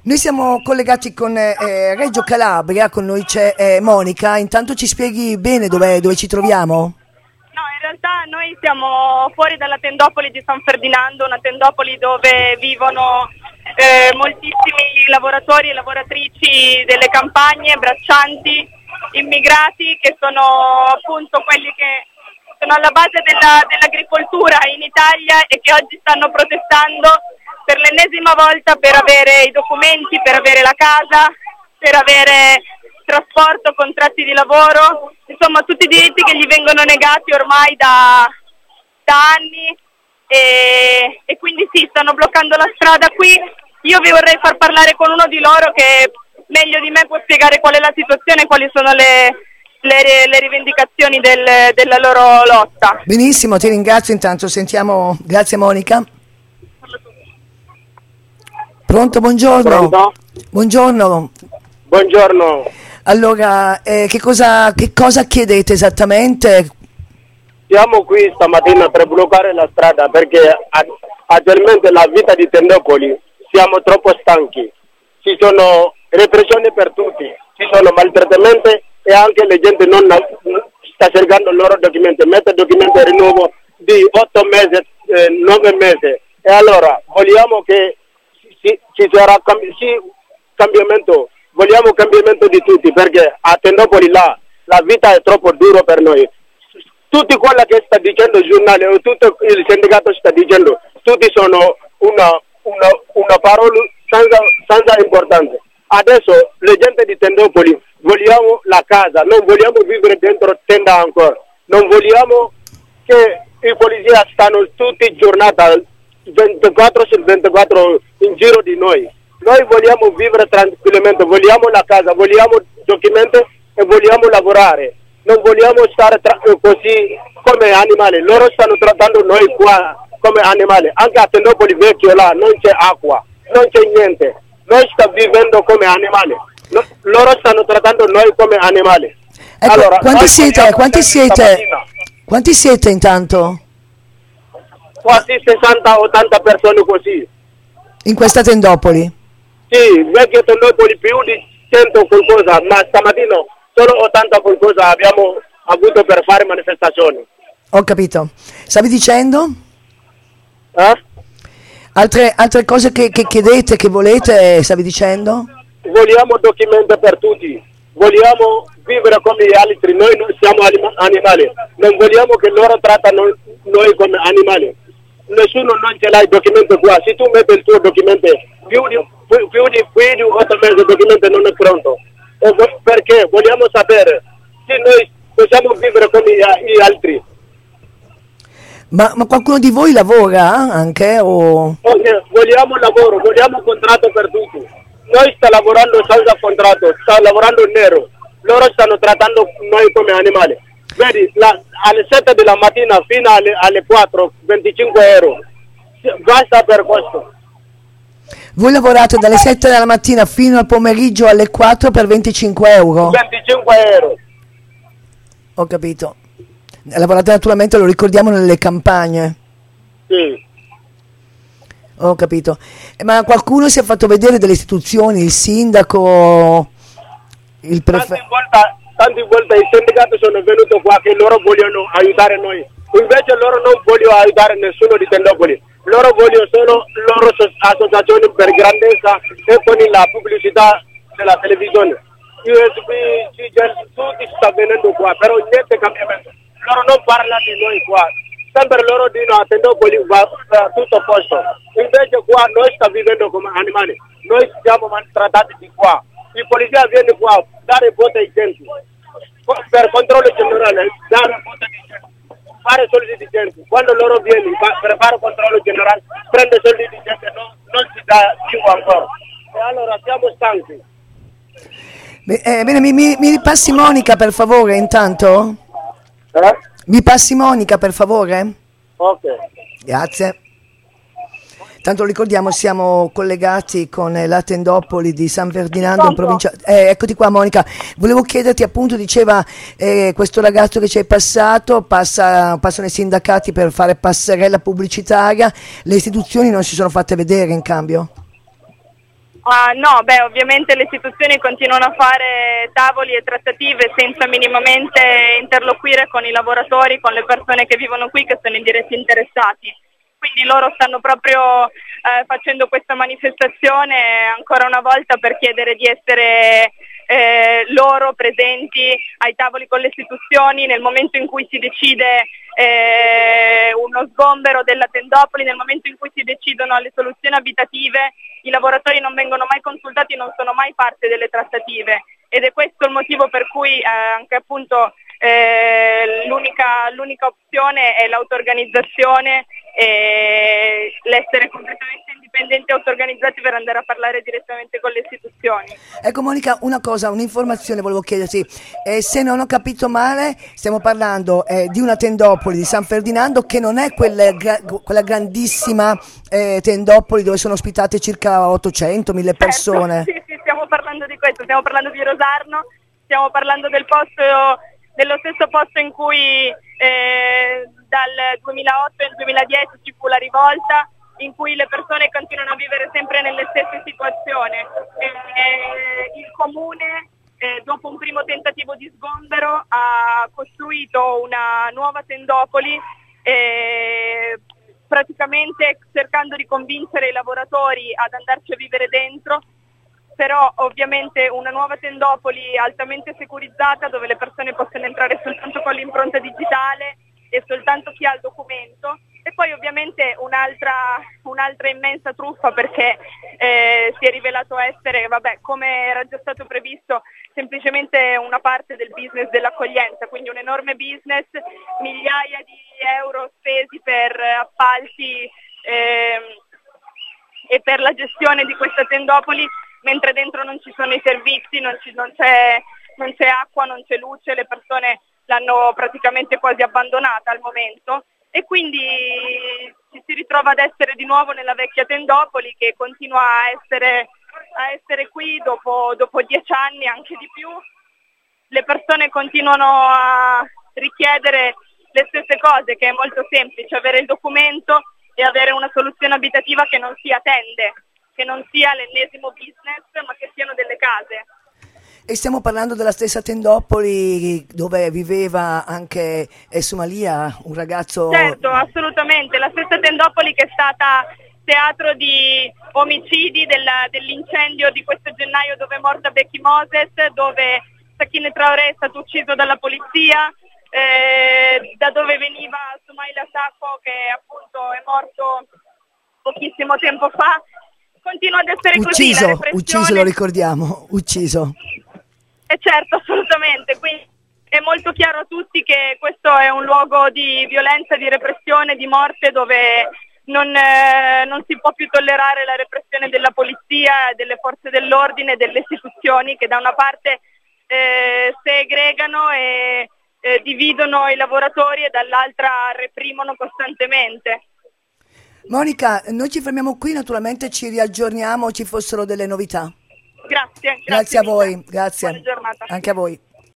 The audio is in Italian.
Noi siamo collegati con Reggio Calabria, con noi c'è Monica. Intanto ci spieghi bene dove ci troviamo? No, in realtà noi siamo fuori dalla tendopoli di San Ferdinando, una tendopoli dove vivono moltissimi lavoratori e lavoratrici delle campagne, braccianti, immigrati, che sono appunto quelli che sono alla base dell'agricoltura in Italia e che oggi stanno protestando per l'ennesima volta per avere i documenti, per avere la casa, per avere trasporto, contratti di lavoro, insomma tutti i diritti che gli vengono negati ormai da anni e quindi sì, stanno bloccando la strada qui. Io vi vorrei far parlare con uno di loro che meglio di me può spiegare qual è la situazione e quali sono le rivendicazioni della loro lotta. Benissimo, ti ringrazio intanto, sentiamo, grazie Monica. Pronto, buongiorno. Pronto? Buongiorno. Buongiorno. Allora, che cosa chiedete esattamente? Siamo qui stamattina per bloccare la strada perché attualmente la vita di Tendopoli siamo troppo stanchi. Ci sono repressioni per tutti, ci sono maltrattamenti e anche la gente non sta cercando il loro documento, mette documento di rinnovo di 8 mesi, 9 mesi. E allora vogliamo che ci sarà cambiamento, vogliamo cambiamento di tutti perché a Tendopoli la vita è troppo dura per noi. Tutti quello che sta dicendo il giornale o tutto il sindacato sta dicendo, tutti sono una parola senza importanza. Adesso la gente di Tendopoli vogliamo la casa, non vogliamo vivere dentro tenda ancora, non vogliamo che i polizia stanno tutti i giornata 24 su 24 in giro di noi. Noi vogliamo vivere tranquillamente, vogliamo la casa, vogliamo documenti e vogliamo lavorare. Non vogliamo stare così come animali. Loro stanno trattando noi qua come animali. Anche a Tendopoli vecchio là non c'è acqua, non c'è niente. Noi stiamo vivendo come animali. Loro stanno trattando noi come animali. Ecco, allora, quanti siete? Quanti siete intanto? Quasi 60-80 persone così. In questa Tendopoli? Sì, vecchio Tendopoli più di 100 qualcosa, ma stamattina solo 80 qualcosa abbiamo avuto per fare manifestazioni. Ho capito. Stavi dicendo? Altre cose che chiedete, che volete, stavi dicendo? Vogliamo documenti per tutti, vogliamo vivere come gli altri, noi non siamo animali, non vogliamo che loro trattano noi come animali. Nessuno non ce l'ha il documento qua, se tu metti il tuo documento più di 8 mesi il documento non è pronto. Perché vogliamo sapere se noi possiamo vivere come gli altri. Ma qualcuno di voi lavora anche? O... Vogliamo lavoro, vogliamo contratto per tutti. Noi sta lavorando senza contratto, sta lavorando nero. Loro stanno trattando noi come animali. Vedi, alle 7 della mattina fino alle 4, 25 euro. Basta per questo. Voi lavorate dalle 7 della mattina fino al pomeriggio alle 4 per 25 euro? 25 euro. Ho capito. Lavorate naturalmente, lo ricordiamo, nelle campagne. Sì. Ho capito. Ma qualcuno si è fatto vedere delle istituzioni, il sindaco, il prefetto? Tante volte i sindacati sono venuti qua che loro vogliono aiutare noi. Invece loro non vogliono aiutare nessuno di Tendopoli. Loro vogliono solo loro associazioni per grandezza e con la pubblicità della televisione. USB, CGL, tutti sta venendo qua, però niente cambiamento. Loro non parlano di noi qua. Sempre loro dicono a Tendopoli va tutto a posto. Invece qua noi stiamo vivendo come animali. Noi siamo maltrattati di qua. Il polizia viene qua a dare voto ai gente. Per controllo generale, dare voto ai gente. Fare soldi di gente. Quando loro viene per fare controllo generale, prende soldi di gente, non si dà più ancora. E allora siamo stanchi. Bene, mi passi Monica per favore intanto? Mi passi Monica per favore? Ok. Grazie. Tanto ricordiamo, siamo collegati con la Tendopoli di San Ferdinando in provincia. Eccoti qua Monica, volevo chiederti appunto, diceva questo ragazzo che ci è passato, passano i sindacati per fare passerella pubblicitaria, le istituzioni non si sono fatte vedere in cambio? No, ovviamente le istituzioni continuano a fare tavoli e trattative senza minimamente interloquire con i lavoratori, con le persone che vivono qui, che sono i diretti interessati. Quindi loro stanno proprio facendo questa manifestazione ancora una volta per chiedere di essere loro presenti ai tavoli con le istituzioni nel momento in cui si decide uno sgombero della tendopoli, nel momento in cui si decidono le soluzioni abitative. I lavoratori non vengono mai consultati, non sono mai parte delle trattative, ed è questo il motivo per cui anche appunto l'unica opzione è l'auto-organizzazione e l'essere completamente indipendenti e auto-organizzati per andare a parlare direttamente con le istituzioni. Ecco Monica, un'informazione volevo chiederti, se non ho capito male stiamo parlando di una tendopoli di San Ferdinando che non è quella grandissima tendopoli dove sono ospitate circa 800.000 persone. Certo, sì, stiamo parlando di questo, stiamo parlando di Rosarno, stiamo parlando dello stesso posto in cui dal 2008 al 2010 ci fu la rivolta, in cui le persone continuano a vivere sempre nelle stesse situazioni. Il comune, dopo un primo tentativo di sgombero, ha costruito una nuova tendopoli, praticamente cercando di convincere i lavoratori ad andarci a vivere dentro, però ovviamente una nuova tendopoli altamente securizzata dove le persone possono entrare soltanto con l'impronta digitale e soltanto chi ha il documento, e poi ovviamente un'altra immensa truffa perché si è rivelato essere, come era già stato previsto, semplicemente una parte del business dell'accoglienza, quindi un enorme business, migliaia di euro spesi per appalti e per la gestione di questa tendopoli, mentre dentro non ci sono i servizi, non c'è acqua, non c'è luce, le persone l'hanno praticamente quasi abbandonata al momento, e quindi ci si ritrova ad essere di nuovo nella vecchia tendopoli che continua a essere qui dopo 10 anni, anche di più. Le persone continuano a richiedere le stesse cose, che è molto semplice: avere il documento e avere una soluzione abitativa che non sia tende, che non sia l'ennesimo business, ma che siano delle case. E stiamo parlando della stessa tendopoli dove viveva anche Somalia, un ragazzo... Certo, assolutamente, la stessa tendopoli che è stata teatro di omicidi dell'incendio di questo gennaio dove è morta Becky Moses, dove Sakine Traoré è stato ucciso dalla polizia, da dove veniva Soumaila Sacco, che appunto è morto pochissimo tempo fa. Continua ad essere ucciso, lo ricordiamo, ucciso. Certo, assolutamente, quindi è molto chiaro a tutti che questo è un luogo di violenza, di repressione, di morte, dove non si può più tollerare la repressione della polizia, delle forze dell'ordine, delle istituzioni che da una parte segregano e dividono i lavoratori e dall'altra reprimono costantemente. Monica, noi ci fermiamo qui, naturalmente ci riaggiorniamo ci fossero delle novità. Grazie. Grazie a voi, grazie. Buona giornata. Anche a voi.